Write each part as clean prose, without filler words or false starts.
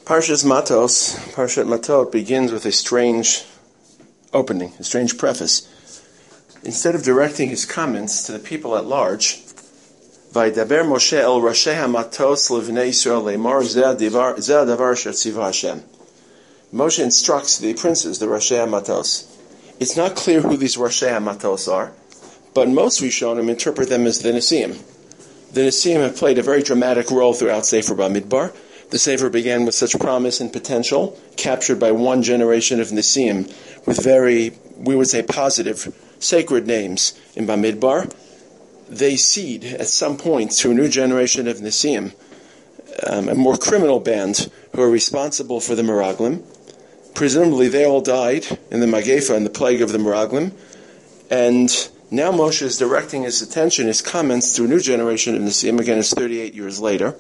Parshas Matos, Parshat Matot, begins with a strange opening, a strange preface. Instead of directing his comments to the people at large, Vaydaber Moshe el Rashei HaMatos Livnei Yisrael Leimar Zeh Hadavar Asher Tziva Hashem. Moshe instructs the princes, the Rashei HaMatos. It's not clear who these Rashei HaMatos are, but most Rishonim interpret them as the Nesiim. The Nesiim have played a very dramatic role throughout Sefer Bamidbar. The Sefer began with such promise and potential, captured by one generation of Nesiim, with very, we would say, positive, sacred names in Bamidbar. They seed, at some point, to a new generation of Nesiim, a more criminal band who are responsible for the Meraglim. Presumably, they all died in the Magefa and the plague of the Meraglim, and now Moshe is directing his attention, his comments, to a new generation of Nesiim. Again, it's 38 years later.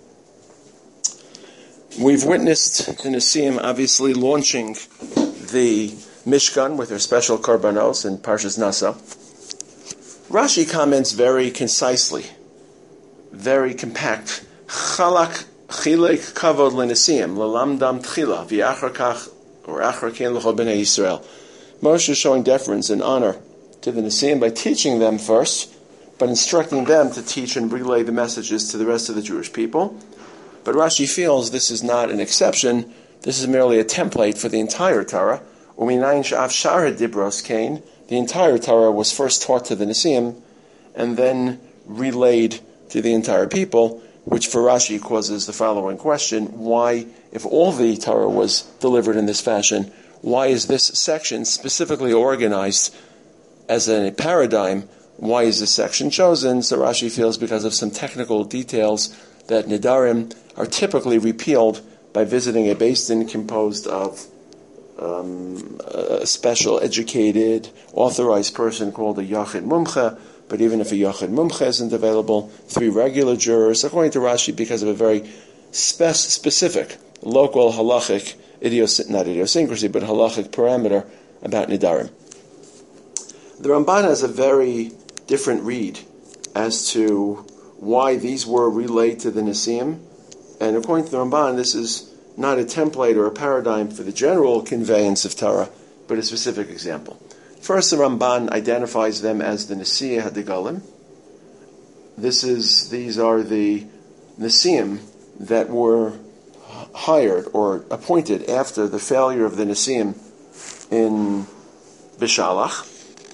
We've witnessed the Nesiim obviously launching the Mishkan with their special karbanos in Parshas Nasa. Rashi comments very concisely, very compact. Chalak chilek kavod leNesiim lelamdam tchila v'achar kach or achar ken l'chol bnei Yisrael. Moshe is showing deference and honor to the Nesiim by teaching them first, but instructing them to teach and relay the messages to the rest of the Jewish people. But Rashi feels this is not an exception. This is merely a template for the entire Torah. The entire Torah was first taught to the Nesiim and then relayed to the entire people, which for Rashi causes the following question: why, if all the Torah was delivered in this fashion, why is this section specifically organized as a paradigm? Why is this section chosen? So Rashi feels because of some technical details that Nidarim are typically repealed by visiting a Beis Din composed of a special, educated, authorized person called a Yachid Mumche. But even if a Yachid Mumche isn't available, 3 regular jurors, according to Rashi, because of a very specific, local halachic, not idiosyncrasy, but halachic parameter about Nidarim. The Ramban has a very different read as to why these were relayed to the Nesiim. And according to the Ramban, this is not a template or a paradigm for the general conveyance of Torah, but a specific example. First, the Ramban identifies them as the Nesiah HaDegalim. These are the Nesiim that were hired or appointed after the failure of the Nesiim in Bishalach.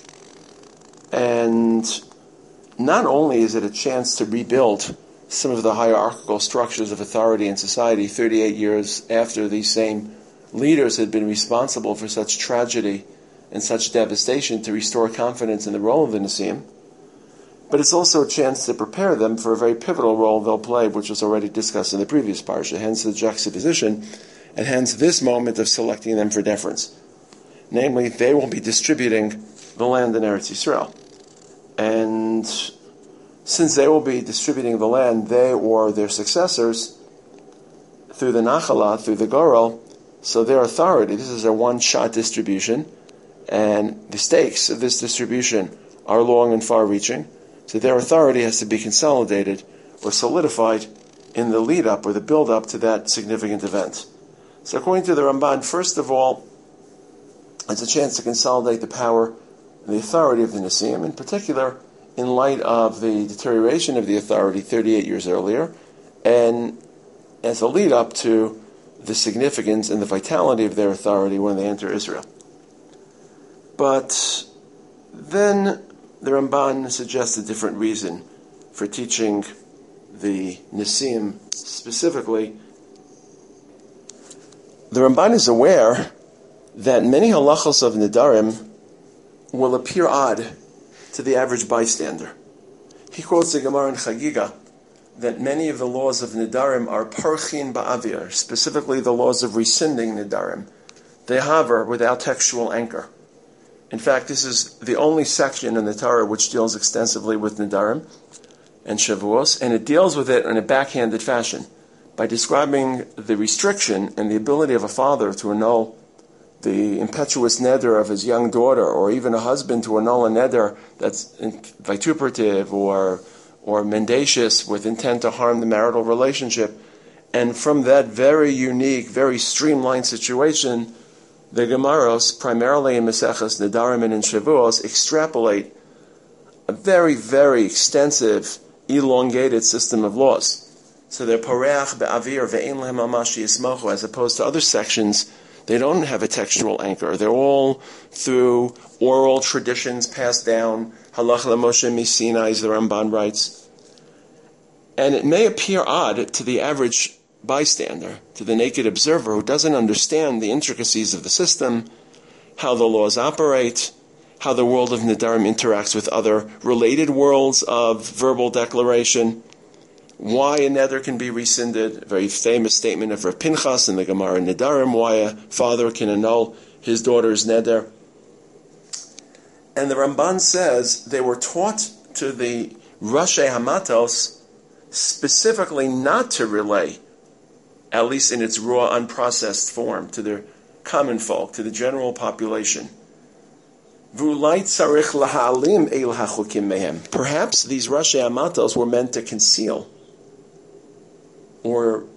And not only is it a chance to rebuild some of the hierarchical structures of authority in society 38 years after these same leaders had been responsible for such tragedy and such devastation, to restore confidence in the role of the Nesiim, but it's also a chance to prepare them for a very pivotal role they'll play, which was already discussed in the previous parsha, hence the juxtaposition, and hence this moment of selecting them for deference. Namely, they will be distributing the land in Eretz Yisrael. And since they will be distributing the land, they or their successors, through the Nachala, through the Goral, so their authority, this is a one-shot distribution, and the stakes of this distribution are long and far-reaching, so their authority has to be consolidated or solidified in the lead-up or the build-up to that significant event. So according to the Ramban, first of all, it's a chance to consolidate the power and the authority of the Nesiim, in particular, in light of the deterioration of the authority 38 years earlier, and as a lead-up to the significance and the vitality of their authority when they enter Israel. But then the Ramban suggests a different reason for teaching the Nesiim specifically. The Ramban is aware that many halachos of Nidarim will appear odd to the average bystander. He quotes the Gemara in Chagiga that many of the laws of Nidarim are parchin ba'avir, specifically the laws of rescinding Nidarim. They hover without textual anchor. In fact, this is the only section in the Torah which deals extensively with Nidarim and Shavuos, and it deals with it in a backhanded fashion by describing the restriction and the ability of a father to annul the impetuous neder of his young daughter, or even a husband to annul a neder that's vituperative or mendacious with intent to harm the marital relationship, And from that very unique, very streamlined situation, the Gemaros, primarily in Maseches Nedarim and in Shavuos, extrapolate a very, very extensive, elongated system of laws. So they're Pareach be'avir ve'en lehem mamash yismochu, as opposed to other sections, they don't have a textual anchor. They're all through oral traditions passed down. Halach LaMoshe Misinai, as the Ramban writes. And it may appear odd to the average bystander, to the naked observer who doesn't understand the intricacies of the system, how the laws operate, how the world of Nedarim interacts with other related worlds of verbal declaration, why a neder can be rescinded, a very famous statement of Rav Pinchas in the Gemara Nedarim, why a father can annul his daughter's neder. And the Ramban says they were taught to the Rashi Hamatos specifically not to relay, at least in its raw, unprocessed form, to the common folk, to the general population. Perhaps these Rashi Hamatos were meant to conceal or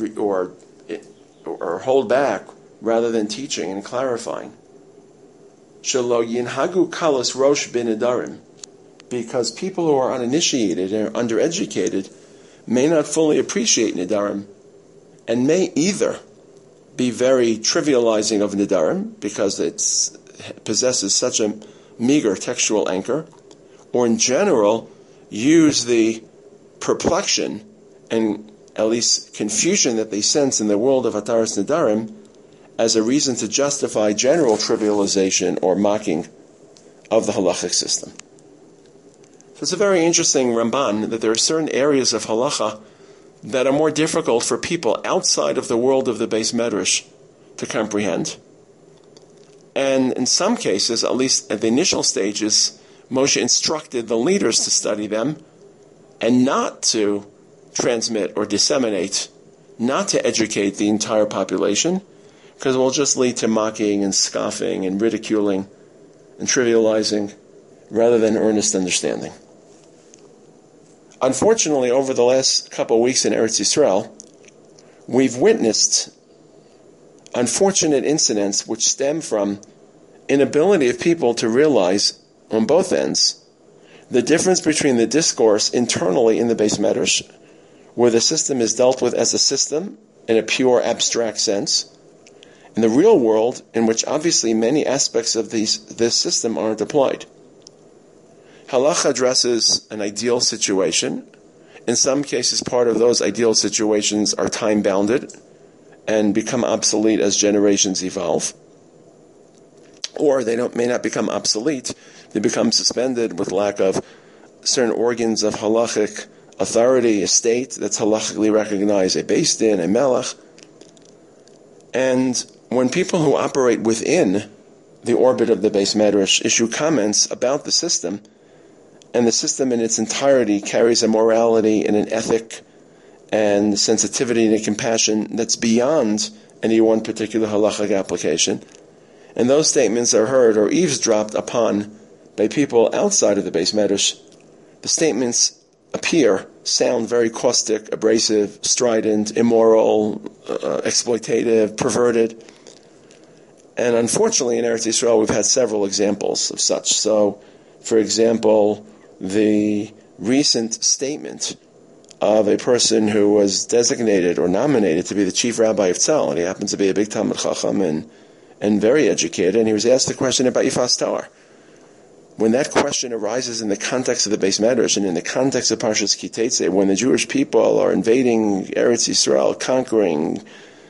hold back rather than teaching and clarifying. Shelo yinhagu kalas rosh b'nedarim, because people who are uninitiated and undereducated may not fully appreciate nedarim, and may either be very trivializing of nedarim because it possesses such a meager textual anchor, or in general use the perplexion and at least confusion that they sense in the world of Hataras Nedarim as a reason to justify general trivialization or mocking of the halachic system. So it's a very interesting Ramban that there are certain areas of halacha that are more difficult for people outside of the world of the Beis Medrash to comprehend. And in some cases, at least at the initial stages, Moshe instructed the leaders to study them and not to transmit or disseminate, not to educate the entire population, because it will just lead to mocking and scoffing and ridiculing and trivializing rather than earnest understanding. Unfortunately, over the last couple of weeks in Eretz Yisrael, we've witnessed unfortunate incidents which stem from inability of people to realize on both ends the difference between the discourse internally in the Beis Medrash, where the system is dealt with as a system in a pure abstract sense, in the real world in which obviously many aspects of this system aren't applied. Halacha addresses an ideal situation. In some cases, part of those ideal situations are time-bounded and become obsolete as generations evolve. Or they may not become obsolete, they become suspended with lack of certain organs of halachic authority, a state that's halachically recognized, a beis din, a melech. And when people who operate within the orbit of the Beis Medrash issue comments about the system, and the system in its entirety carries a morality and an ethic and sensitivity and a compassion that's beyond any one particular halachic application, and those statements are heard or eavesdropped upon by people outside of the Beis Medrash, the statements sound very caustic, abrasive, strident, immoral, exploitative, perverted. And unfortunately in Eretz Yisrael we've had several examples of such. So, for example, the recent statement of a person who was designated or nominated to be the chief rabbi of Tzal, and he happened to be a big Talmid Chacham and very educated, and he was asked the question about Yifas Tahar. When that question arises in the context of the Beis Medrash and in the context of Parshas Ki Teitzei, when the Jewish people are invading Eretz Yisrael, conquering,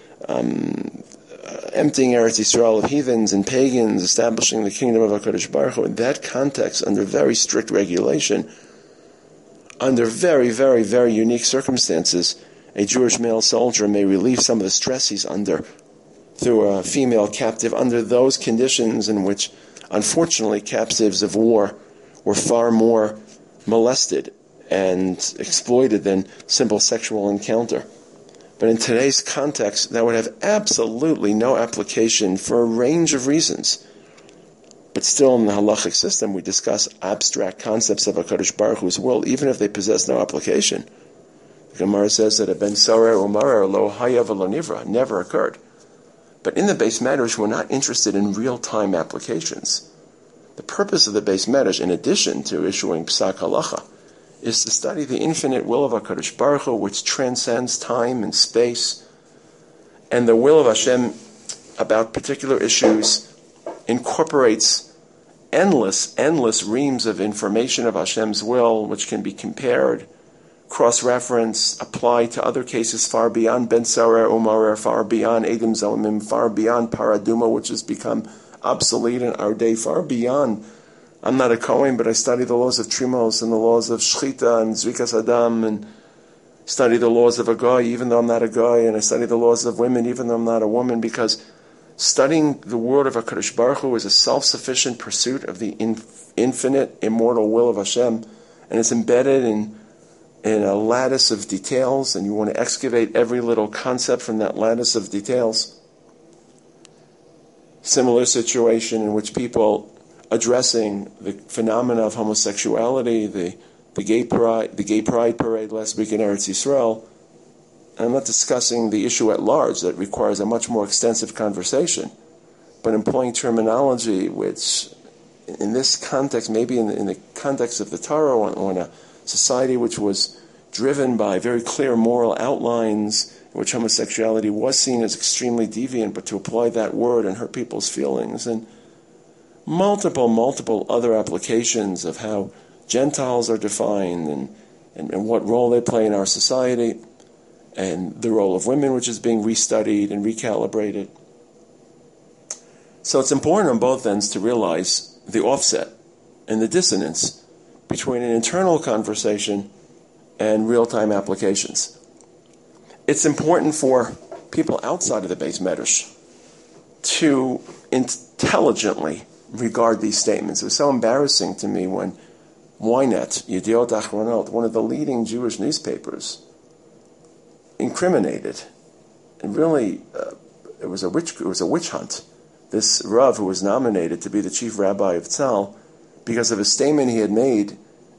emptying Eretz Yisrael of heathens and pagans, establishing the kingdom of HaKadosh Baruch Hu, in that context, under very strict regulation, under very, very, very unique circumstances, a Jewish male soldier may relieve some of the stress he's under through a female captive under those conditions in which, unfortunately, captives of war were far more molested and exploited than simple sexual encounter. But in today's context, that would have absolutely no application for a range of reasons. But still, in the halachic system, we discuss abstract concepts of HaKadosh Baruch Hu's will, even if they possess no application. The Gemara says that a ben sorer umarer lo haya v'lo nivra never occurred. But in the Beis Medrash, we're not interested in real-time applications. The purpose of the Beis Medrash, in addition to issuing psak halacha, is to study the infinite will of HaKadosh Baruch Hu, which transcends time and space, and the will of Hashem about particular issues incorporates endless reams of information of Hashem's will, which can be compared, cross-reference, applied to other cases far beyond Ben Sarer Umarer, far beyond Edom Zalmim, far beyond Paraduma, which has become obsolete in our day, far beyond. I'm not a Kohen, but I study the laws of Trimos and the laws of Shchita and Zrikas Adam, and study the laws of a guy, even though I'm not a guy, and I study the laws of women, even though I'm not a woman, because studying the word of HaKadosh Baruch Hu is a self-sufficient pursuit of the infinite, immortal will of Hashem, and it's embedded in a lattice of details, and you want to excavate every little concept from that lattice of details. Similar situation in which people addressing the phenomena of homosexuality, the gay pride parade last week in Eretz Yisrael. And I'm not discussing the issue at large that requires a much more extensive conversation, but employing terminology which, in this context, maybe in the context of the Torah, or in a society which was driven by very clear moral outlines, in which homosexuality was seen as extremely deviant, but to apply that word and hurt people's feelings, and multiple other applications of how Gentiles are defined and what role they play in our society, and the role of women, which is being restudied and recalibrated. So it's important on both ends to realize the offset and the dissonance between an internal conversation and real-time applications. It's important for people outside of the Beis Medrash to intelligently regard these statements. It was so embarrassing to me when Ynet, Yediot Achronot, one of the leading Jewish newspapers, incriminated, and really it was a witch hunt. This Rav, who was nominated to be the chief rabbi of Tzal, because of a statement he had made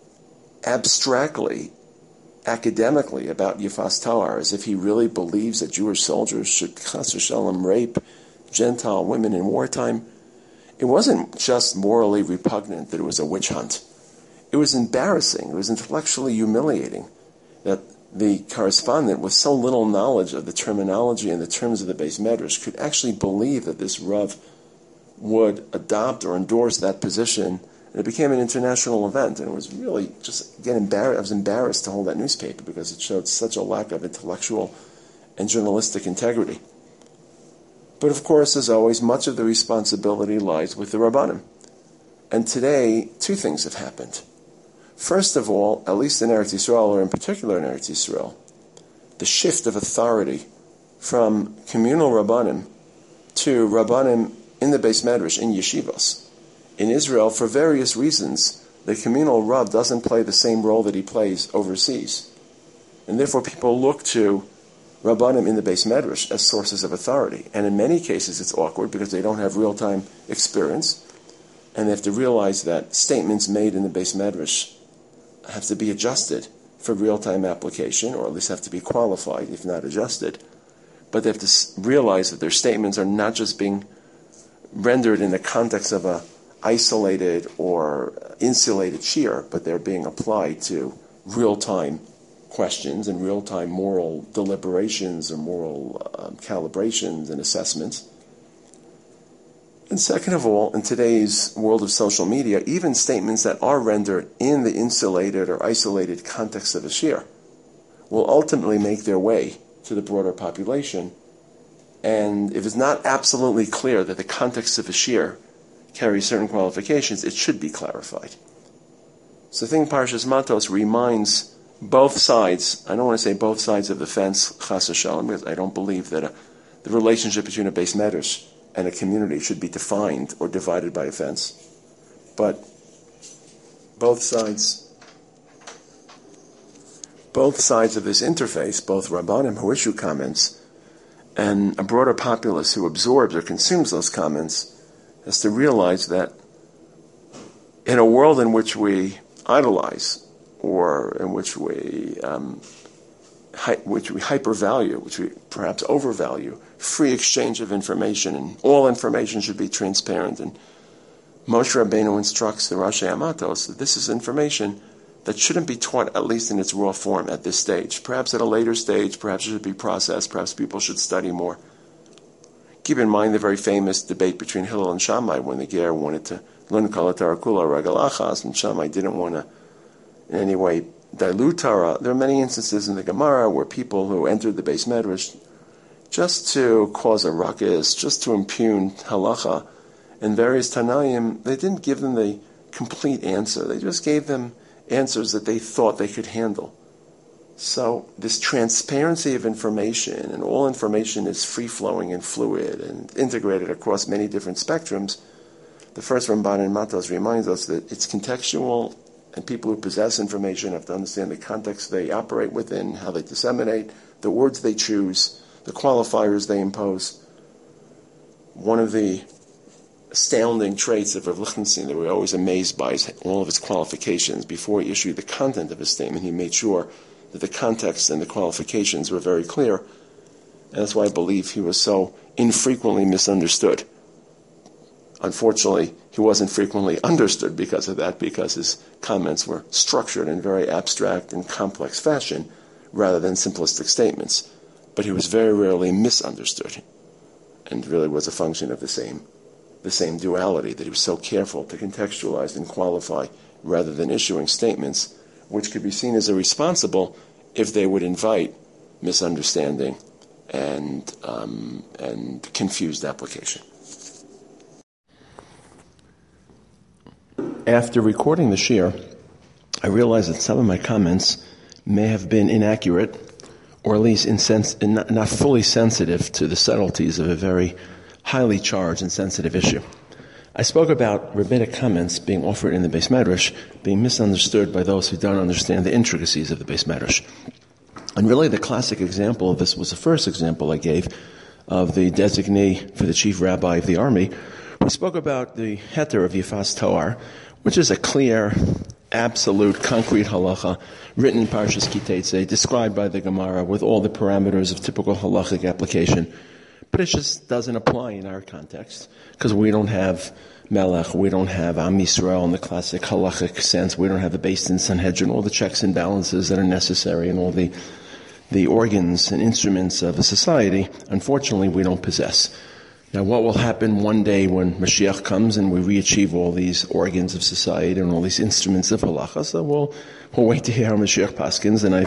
abstractly, academically, about Yifas Tahar, as if he really believes that Jewish soldiers should chas v'shalom rape Gentile women in wartime. It wasn't just morally repugnant that it was a witch hunt. It was embarrassing. It was intellectually humiliating that the correspondent, with so little knowledge of the terminology and the terms of the Beis Medrash, could actually believe that this Rav would adopt or endorse that position. And it became an international event, and it was really just, again, embarrassed. I was embarrassed to hold that newspaper because it showed such a lack of intellectual and journalistic integrity. But of course, as always, much of the responsibility lies with the Rabbanim. And today, two things have happened. First of all, at least in Eretz Yisrael, or in particular in Eretz Yisrael, the shift of authority from communal Rabbanim to Rabbanim in the Beis Medrash, in yeshivos. In Israel, for various reasons, the communal Rav doesn't play the same role that he plays overseas. And therefore people look to Rabbanim in the Beis Medrash as sources of authority. And in many cases it's awkward because they don't have real-time experience, and they have to realize that statements made in the Beis Medrash have to be adjusted for real-time application, or at least have to be qualified, if not adjusted. But they have to realize that their statements are not just being rendered in the context of a isolated or insulated shir, but they're being applied to real-time questions and real-time moral deliberations or moral calibrations and assessments. And second of all, in today's world of social media, even statements that are rendered in the insulated or isolated context of a shir will ultimately make their way to the broader population. And if it's not absolutely clear that the context of a shir carries certain qualifications, it should be clarified. So I think Parshas Matos reminds both sides, I don't want to say both sides of the fence, chas v'shalom, because I don't believe that the relationship between a Beis Medrash and a community should be defined or divided by a fence. But both sides of this interface, both Rabbanim who issue comments and a broader populace who absorbs or consumes those comments, has to realize that in a world in which we idolize, or in which we which we hypervalue, which we perhaps overvalue, free exchange of information, and all information should be transparent. And Moshe Rabbeinu instructs the Rashi Amatos that this is information that shouldn't be taught, at least in its raw form, at this stage. Perhaps at a later stage, perhaps it should be processed, perhaps people should study more. Keep in mind the very famous debate between Hillel and Shammai when the Ger wanted to learn Kol HaTorah Kula Regal Achas, and Shammai didn't want to in any way dilute Torah. There are many instances in the Gemara where people who entered the Beis Medrash just to cause a ruckus, just to impugn halacha, and various Tanaim, they didn't give them the complete answer. They just gave them answers that they thought they could handle. So this transparency of information, and all information is free-flowing and fluid and integrated across many different spectrums, the first Ramban in Matos reminds us that it's contextual, and people who possess information have to understand the context they operate within, how they disseminate, the words they choose, the qualifiers they impose. One of the astounding traits of Rav Lichtenstein that we're always amazed by is all of his qualifications. Before he issued the content of his statement, he made sure that the context and the qualifications were very clear. And that's why I believe he was so infrequently misunderstood. Unfortunately, he wasn't frequently understood because of that, because his comments were structured in very abstract and complex fashion rather than simplistic statements. But he was very rarely misunderstood, and really was a function of the same duality, that he was so careful to contextualize and qualify rather than issuing statements which could be seen as irresponsible if they would invite misunderstanding and confused application. After recording the shir, I realized that some of my comments may have been inaccurate, or at least not fully sensitive to the subtleties of a very highly charged and sensitive issue. I spoke about rabbinic comments being offered in the Beis Medrash being misunderstood by those who don't understand the intricacies of the Beis Medrash. And really the classic example of this was the first example I gave of the designee for the chief rabbi of the army. We spoke about the heter of Yifas Toar, which is a clear, absolute, concrete halacha written in Parshas Ki Teitzei, described by the Gemara with all the parameters of typical halachic application. But it just doesn't apply in our context, because we don't have Melech, we don't have Am Yisrael in the classic halachic sense, we don't have the Beis Din Sanhedrin, all the checks and balances that are necessary, and all the organs and instruments of a society. Unfortunately, we don't possess. Now, what will happen one day when Mashiach comes and we re-achieve all these organs of society and all these instruments of halacha? So we'll wait to hear how Mashiach paskins, and I have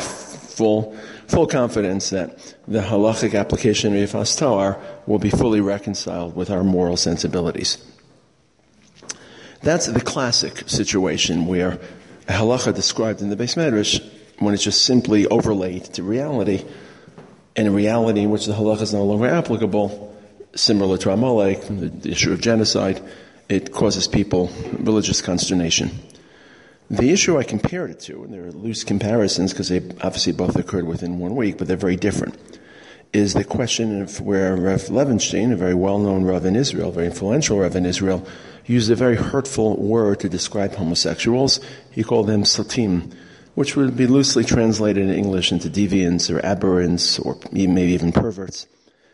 full confidence that the halachic application of Yifas Toar will be fully reconciled with our moral sensibilities. That's the classic situation where a halacha described in the Beis Medrash, when it's just simply overlaid to reality, and a reality in which the halacha is no longer applicable, similar to Amalek, the issue of genocide, it causes people religious consternation. The issue I compared it to, and there are loose comparisons because they obviously both occurred within 1 week, but they're very different, is the question of where Rav Levenstein, a very well-known Rav in Israel, very influential Rav in Israel, used a very hurtful word to describe homosexuals. He called them satim, which would be loosely translated in English into deviants or aberrants or maybe even perverts.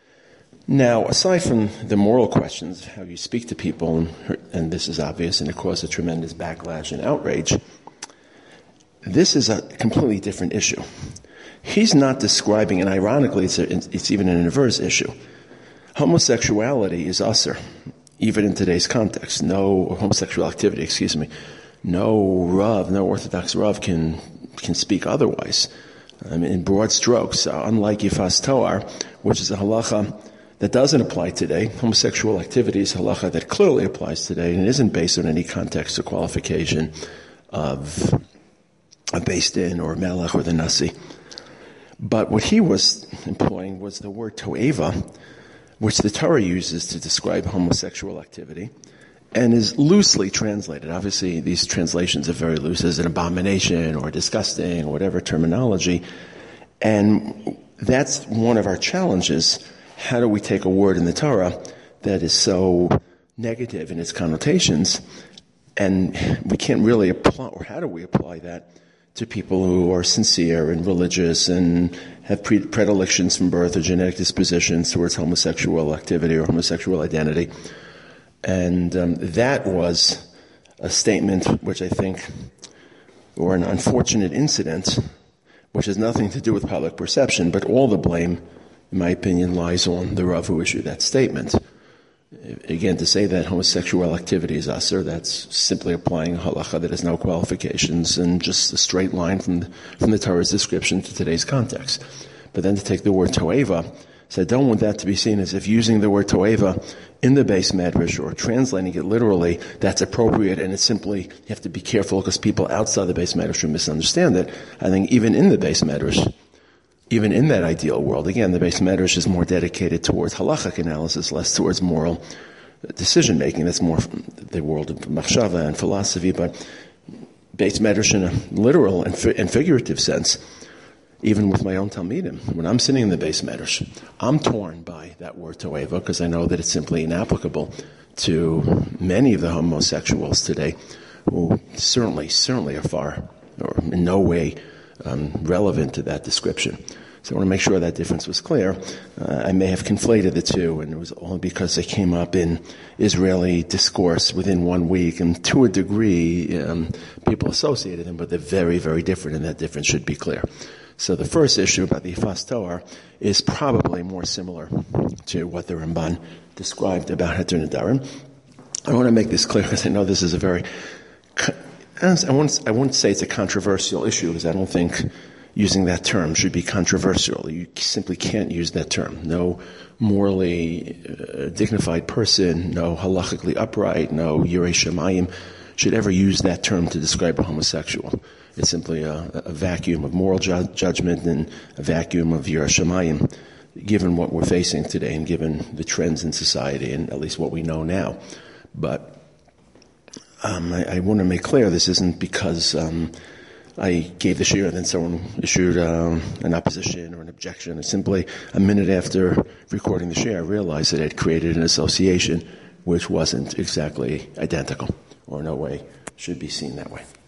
Now, aside from the moral questions, how you speak to people, and this is obvious and it caused a tremendous backlash and outrage, this is a completely different issue. He's not describing, and ironically it's even an inverse issue. Homosexuality is usher, even in today's context. No homosexual activity, no Rav, no Orthodox Rav can speak otherwise. I mean, in broad strokes, unlike Yifas Toar, which is a halacha that doesn't apply today. Homosexual activity is halacha that clearly applies today and isn't based on any context or qualification of a Beis Din or Melech or the Nasi. But what he was employing was the word toeva, which the Torah uses to describe homosexual activity, and is loosely translated. Obviously, these translations are very loose as an abomination or disgusting or whatever terminology. And that's one of our challenges. How do we take a word in the Torah that is so negative in its connotations, and we can't really apply, or how do we apply that to people who are sincere and religious and have predilections from birth or genetic dispositions towards homosexual activity or homosexual identity. And that was a statement which I think, or an unfortunate incident, which has nothing to do with public perception, but all the blame, in my opinion, lies on the Rav who issued that statement. Again, to say that homosexual activity is asur, that's simply applying a halacha that has no qualifications and just a straight line from the Torah's description to today's context. But then to take the word toeva, so I don't want that to be seen as if using the word toeva in the Beis Medrash or translating it literally, that's appropriate, and it's simply, you have to be careful because people outside the Beis Medrash will misunderstand it. I think even in the Beis Medrash, even in that ideal world, again, the Beis Medrash is more dedicated towards halachic analysis, less towards moral decision-making. That's more the world of machshava and philosophy, but Beis Medrash in a literal and figurative sense, even with my own Talmidim, when I'm sitting in the Beis Medrash, I'm torn by that word toeva because I know that it's simply inapplicable to many of the homosexuals today who certainly are far, or in no way relevant to that description. So I want to make sure that difference was clear. I may have conflated the two, and it was only because they came up in Israeli discourse within 1 week, and to a degree, people associated them, but they're very, very different, and that difference should be clear. So the first issue about the Yifas Toar is probably more similar to what the Ramban described about Heter Nedarim. I want to make this clear because I know this is a very, I won't say it's a controversial issue because I don't think using that term should be controversial. You simply can't use that term. No morally dignified person, no halachically upright, no Yirei Shamayim should ever use that term to describe a homosexual. It's simply a vacuum of moral judgment and a vacuum of Yirei Shamayim, given what we're facing today and given the trends in society and at least what we know now. But I want to make clear this isn't because I gave the shiur and then someone issued an opposition or an objection. It's simply a minute after recording the shiur, I realized that it created an association which wasn't exactly identical or in no way should be seen that way.